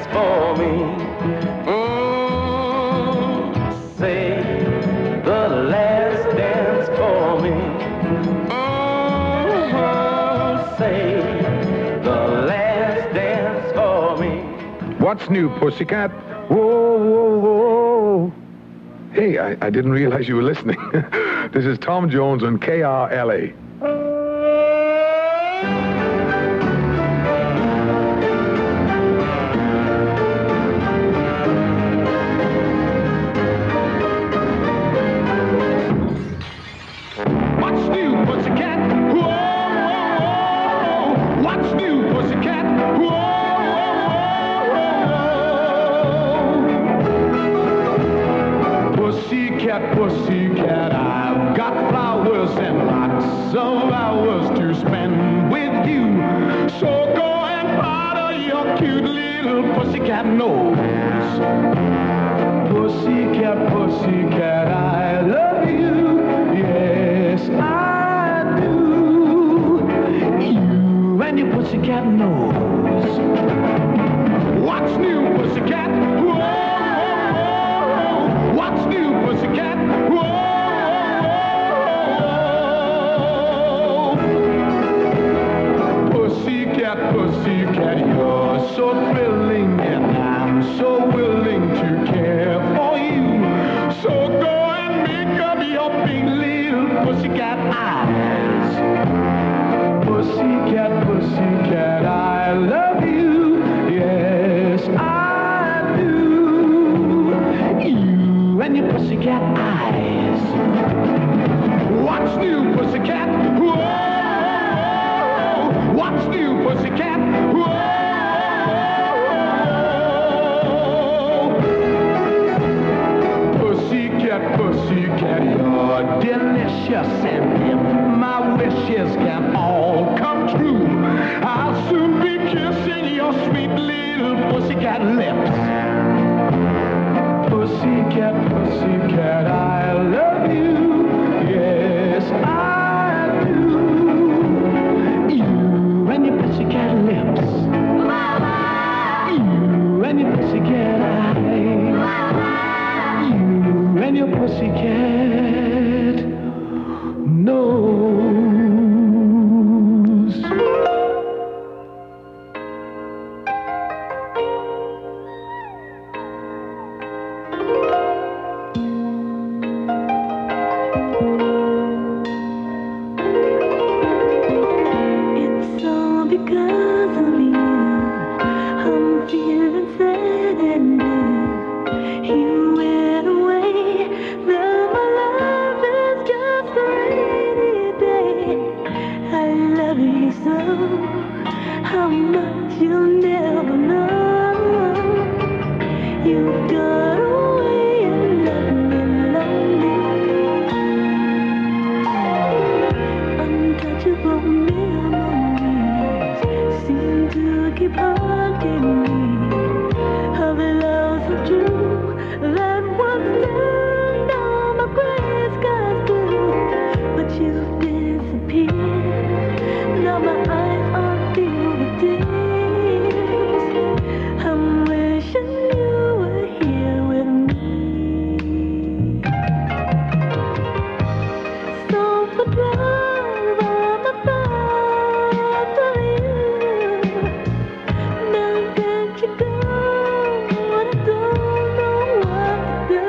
dance for me. Say the last dance for me. Say the last dance for me. What's new, pussycat? Whoa, whoa, whoa. Hey, I didn't realize you were listening. This is Tom Jones on KRLA. What's new, pussycat? Whoa, whoa, whoa. What's new, pussycat? Whoa, whoa, whoa. Pussycat, pussycat, I've got flowers and lots of hours to spend with you. So go and powder your cute little pussycat nose. Pussycat, pussycat, I love you. Yes, I do. You and your pussycat nose. What's new, pussycat? Whoa, whoa, whoa. What's new, pussycat? Whoa, whoa, whoa. Pussycat, pussycat, you're so thrilling, and I'm so willing to care for you. So go and make up your big little pussycat eyes. Pussycat, pussycat, I love you. Yes, I do. You and your pussycat eyes. What's new, pussycat? Whoa! What's new, pussycat? Whoa! Pussycat, pussycat, you're delicious, and if my wishes can all come true, I'll soon be kissing your sweet little pussycat lips. Pussycat, pussycat, I love you. Yes, I do. You and your pussycat lips. You and your pussycat eyes. You and your pussycat nose. It's all because of you. I'm feeling sad and blue. You went away. Now my life is just a rainy day. I love you so. How much you'll never know. You've gone away and left me lonely. Untouchable memories seem to keep haunting me. Of the love so true that was turned on my gray skies blue. But you've disappeared. Now my eyes are filled with tears. I'm wishing you were here with me. So for love, I'm about of you. Now that you go, I don't know what to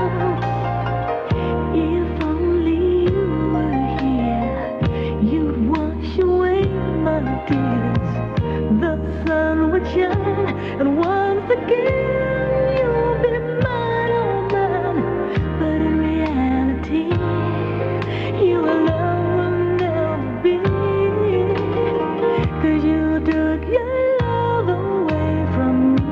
do. If only you were here, you'd wash away my tears. The sun would shine, and once again you'll be mine, oh mine. But in reality, you alone will never be. 'Cause you took your love away from me.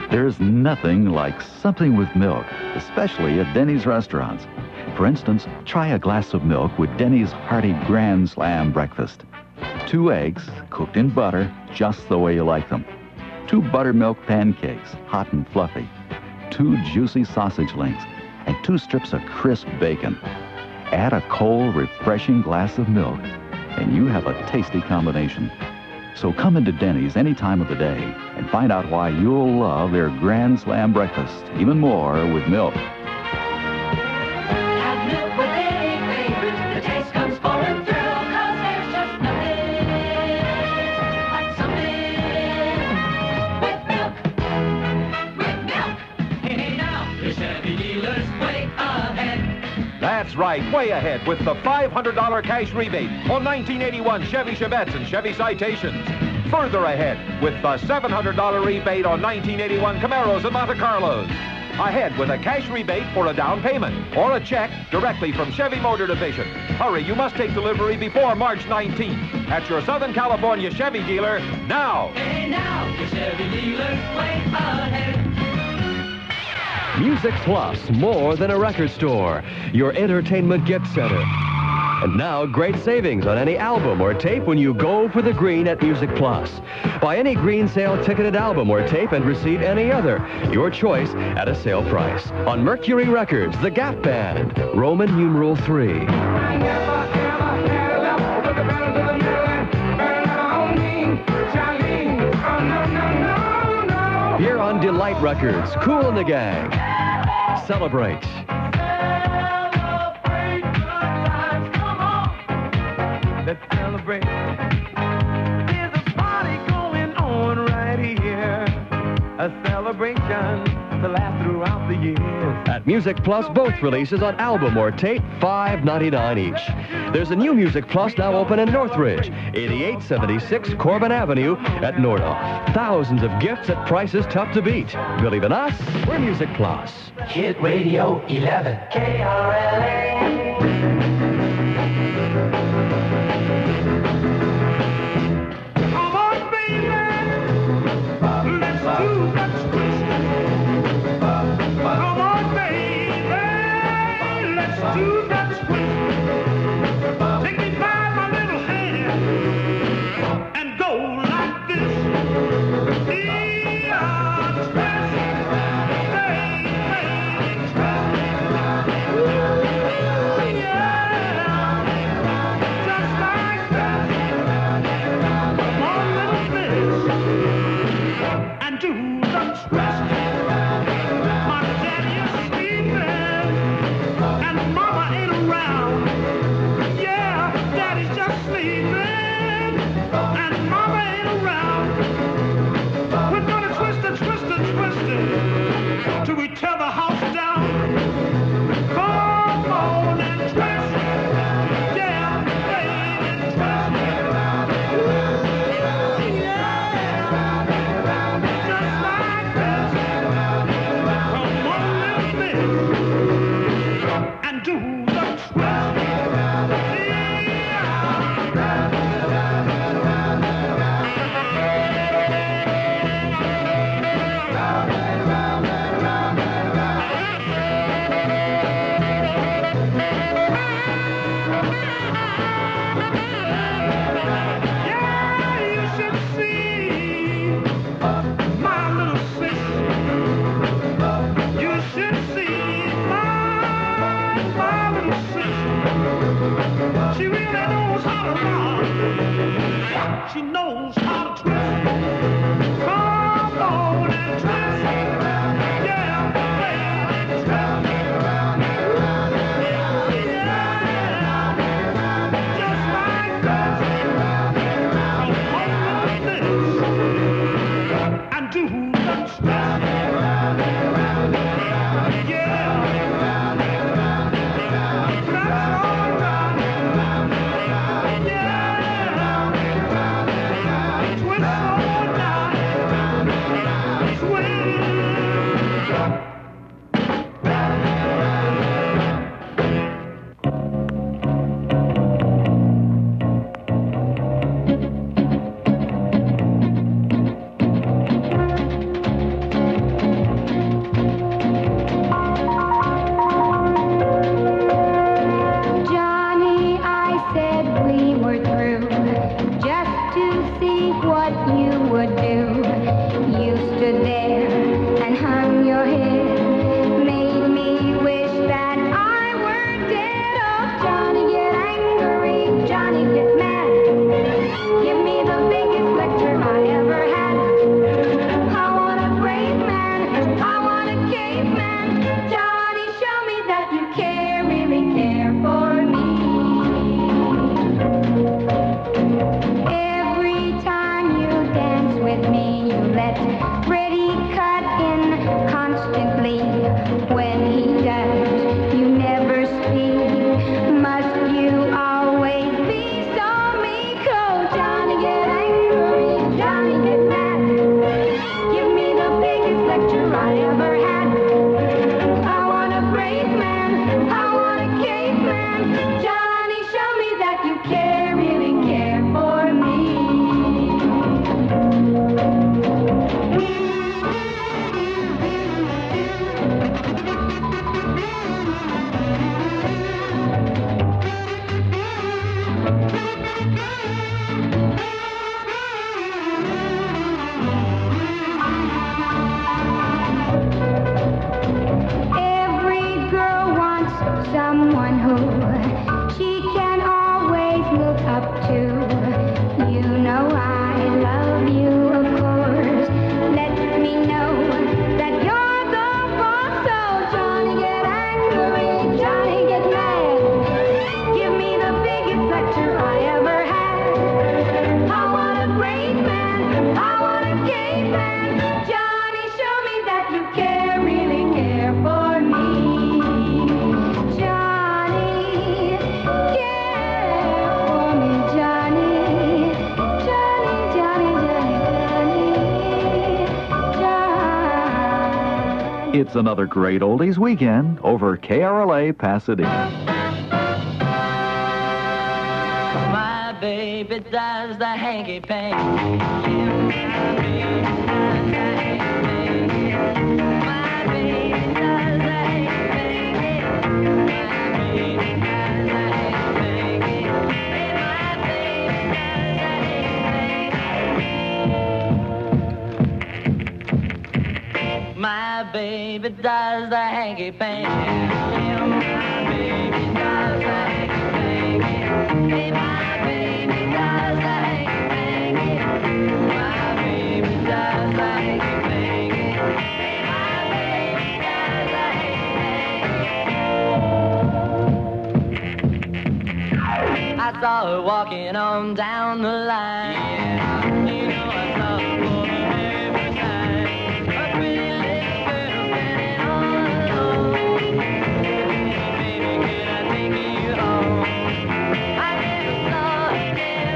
There's nothing like something with milk, especially at Denny's restaurants. For instance, try a glass of milk with Denny's hearty Grand Slam breakfast. 2 eggs, cooked in butter, just the way you like them. 2 buttermilk pancakes, hot and fluffy. 2 juicy sausage links, and 2 strips of crisp bacon. Add a cold, refreshing glass of milk, and you have a tasty combination. So come into Denny's any time of the day and find out why you'll love their Grand Slam breakfast even more with milk. Have milk with any flavor. The taste comes full and thrill, 'cause there's just nothing like something with milk. With milk. Hey, now, your Chevy dealer's way ahead. That's right, way ahead with the $500 cash rebate on 1981 Chevy Chevettes and Chevy Citations. Further ahead with the $700 rebate on 1981 Camaros and Monte Carlos. Ahead with a cash rebate for a down payment or a check directly from Chevy Motor Division. Hurry, you must take delivery before March 19th at your Southern California Chevy dealer now. Hey, now, your Chevy dealer's way ahead. Music Plus, more than a record store. Your entertainment gift center. And now, great savings on any album or tape when you go for the green at Music Plus. Buy any green sale ticketed album or tape and receive any other. Your choice at a sale price. On Mercury Records, The Gap Band, Roman numeral 3. Here on Delight Records, Kool and the Gang. Celebrate. Let's celebrate. There's a party going on right here. A celebration to last throughout the year. At Music Plus, both releases on album or tape, $5.99 each. There's a new Music Plus now open in Northridge, 8876 Corbin Avenue at Nordoff. Thousands of gifts at prices tough to beat. Believe in us, we're Music Plus. Hit Radio 11. KRLA. Come on, baby. Let's do that twist. Come on, baby. Let's do that twist. Take me by my little hand and go like this. Till we tear the house down. Come on and twist. Yeah, baby, twist. Yeah, just like this. get ready, cut in constantly. When he does, you never speak. Must you always be so meek? Oh, Johnny, get angry, Johnny, get mad. Give me the biggest lecture I ever had. I want a brave man, I want a caveman. Johnny, show me that you care, really care for me. Every girl wants someone who she can always look up to. You know I love you, of course. Let me know that you're the boss. So Johnny, get angry, Johnny, get mad. Give me the biggest lecture I ever had. I want a great man, I want a caveman. Johnny, show me that you care, really care for me. Johnny, care for me, Johnny. Johnny, Johnny, Johnny, Johnny, Johnny. It's another great oldies weekend over KRLA Pasadena. My baby does the hanky panky. My baby does the hanky panky. My baby does the hanky panky. My baby does the hanky panky. My baby does the hanky panky. My baby does the hanky panky. My baby does the hanky panky. Hey, my baby does the hanky panky. My baby does the hanky panky. Hey, my baby does the hanky panky. I saw her walking on down the line. Yeah, you know I saw her for the very first time. A pretty little girl standing all alone. Baby, can I take you home? I never saw her,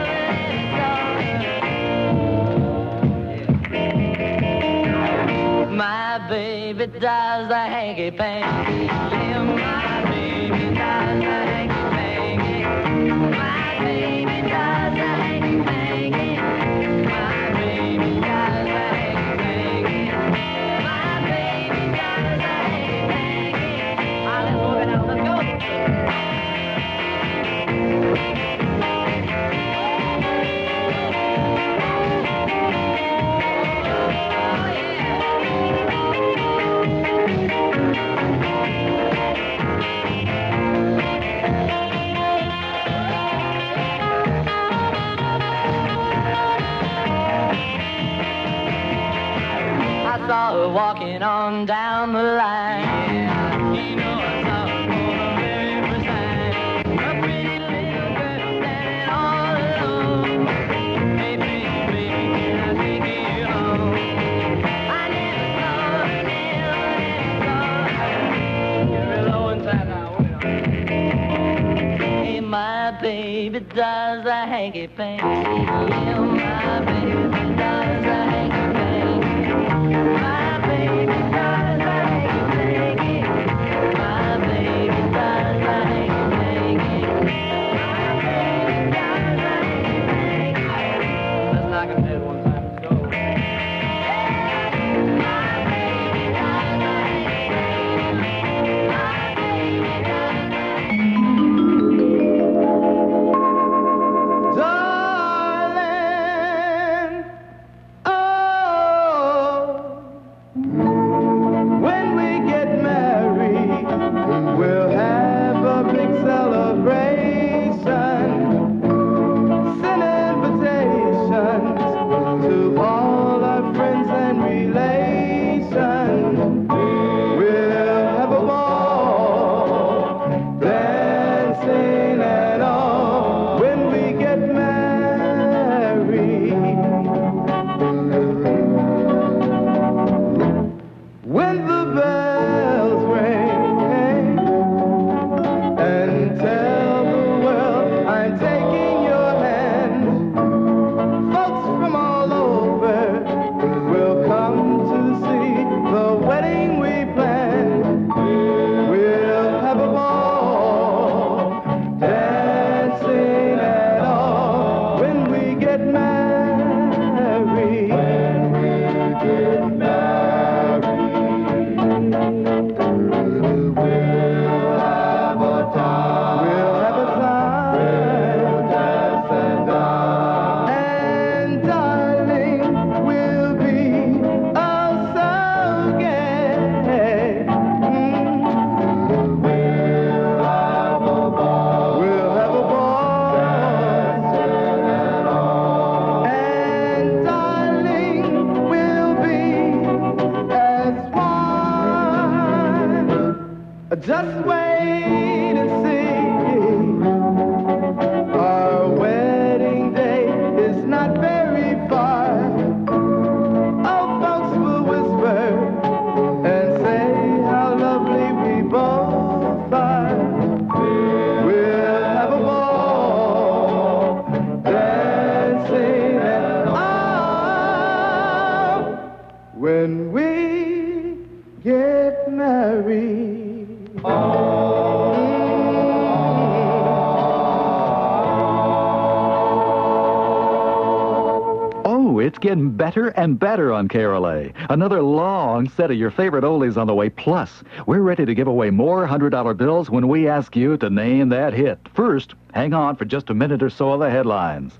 never saw her. My baby does the hanky panky. Yeah, my baby does the hanky panky. My baby does the hanky panky. My baby does the hanky panky. My baby does the hanky panky. Let's move it out, let's go. I saw her walking on down the line. Yeah, you know I saw her for the very first time. A pretty little girl standing all alone. Hey, baby, can I take you home? I never saw her, never saw her. Get real low inside now. Hey, my baby does the hanky panky. Yeah, my baby does the hanky panky. My baby does the hanky panky. My baby does the hanky panky. My baby does the hanky panky. Let's knock him dead one time. Let's go. My baby does the hanky panky. My baby does the hanky panky. Darling, Just wait and see. Our wedding day is not very far. Oh, folks will whisper and say how lovely we both are. We'll have a ball, dancing and all when we get married. Oh, it's getting better and better on KRLA. Another long set of your favorite oldies on the way. Plus, we're ready to give away more $100 bills when we ask you to name that hit. First, hang on for just a minute or so of the headlines.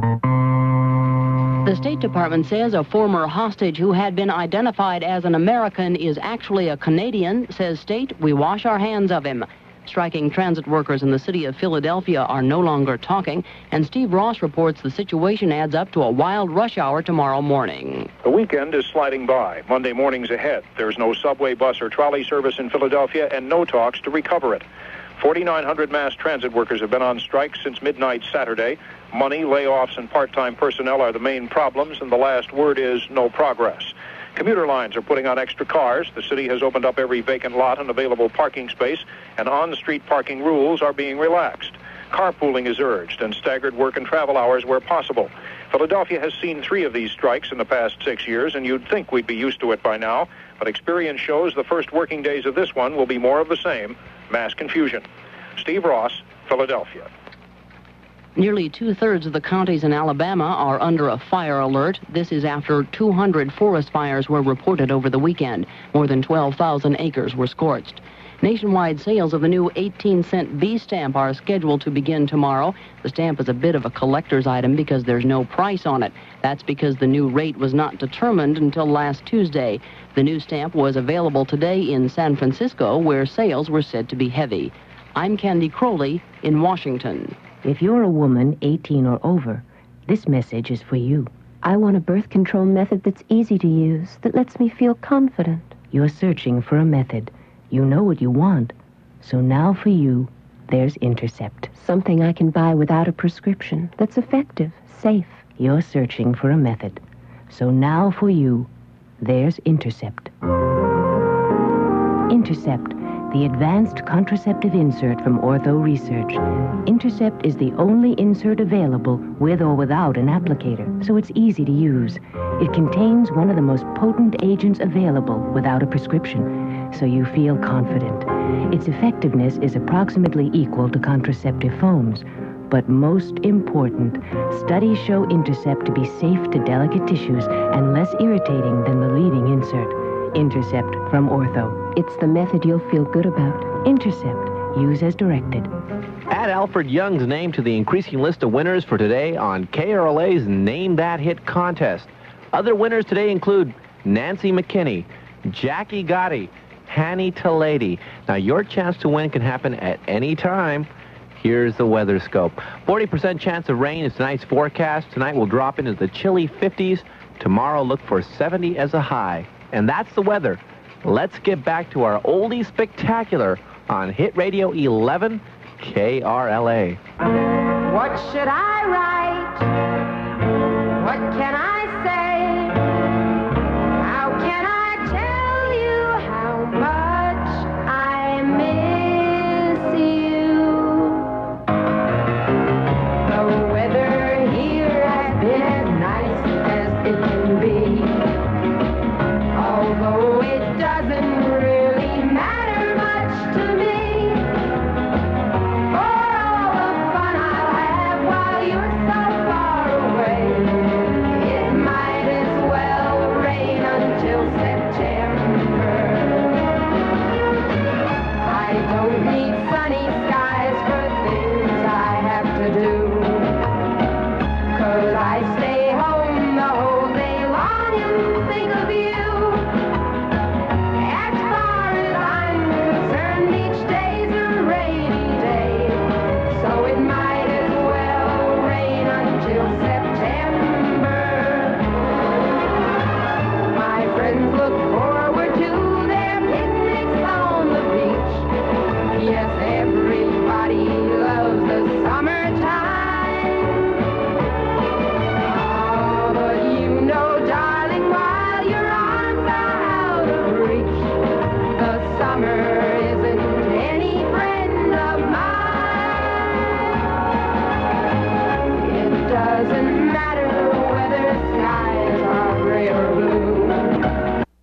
The State Department says a former hostage who had been identified as an American is actually a Canadian. Says State, we wash our hands of him. Striking transit workers in the city of Philadelphia are no longer talking, and Steve Ross reports the situation adds up to a wild rush hour tomorrow morning. The weekend is sliding by. Monday morning's ahead. There's no subway, bus, or trolley service in Philadelphia, and no talks to recover it. 4,900 mass transit workers have been on strike since midnight Saturday. Money, layoffs, and part-time personnel are the main problems, and the last word is no progress. Commuter lines are putting on extra cars. The city has opened up every vacant lot and available parking space, and on-street parking rules are being relaxed. Carpooling is urged, and staggered work and travel hours where possible. Philadelphia has seen 3 of these strikes in the past 6 years, and you'd think we'd be used to it by now, but experience shows the first working days of this one will be more of the same, mass confusion. Steve Ross, Philadelphia. Nearly 2/3 of the counties in Alabama are under a fire alert. This is after 200 forest fires were reported over the weekend. More than 12,000 acres were scorched. Nationwide sales of the new 18-cent B stamp are scheduled to begin tomorrow. The stamp is a bit of a collector's item because there's no price on it. That's because the new rate was not determined until last Tuesday. The new stamp was available today in San Francisco, where sales were said to be heavy. I'm Candy Crowley in Washington. If you're a woman 18 or over, this message is for you. I want a birth control method that's easy to use, that lets me feel confident. You're searching for a method. You know what you want. So now for you, there's Intercept. Something I can buy without a prescription, that's effective, safe. You're searching for a method. So now for you, there's Intercept. Intercept, the advanced contraceptive insert from Ortho Research. Intercept is the only insert available with or without an applicator, so it's easy to use. It contains one of the most potent agents available without a prescription, so you feel confident. Its effectiveness is approximately equal to contraceptive foams. But most important, studies show Intercept to be safe to delicate tissues and less irritating than the leading insert. Intercept from Ortho. It's the method you'll feel good about. Intercept. Use as directed. Add Alfred Young's name to the increasing list of winners for today on KRLA's Name That Hit contest. Other winners today include Nancy McKinney, Jackie Gotti, Hanny Talady. Now, your chance to win can happen at any time. Here's the weather scope. 40% chance of rain is tonight's forecast. Tonight will drop into the chilly 50s. Tomorrow, look for 70 as a high. And that's the weather. Let's get back to our oldie spectacular on Hit Radio 11 KRLA. What should I write? What can I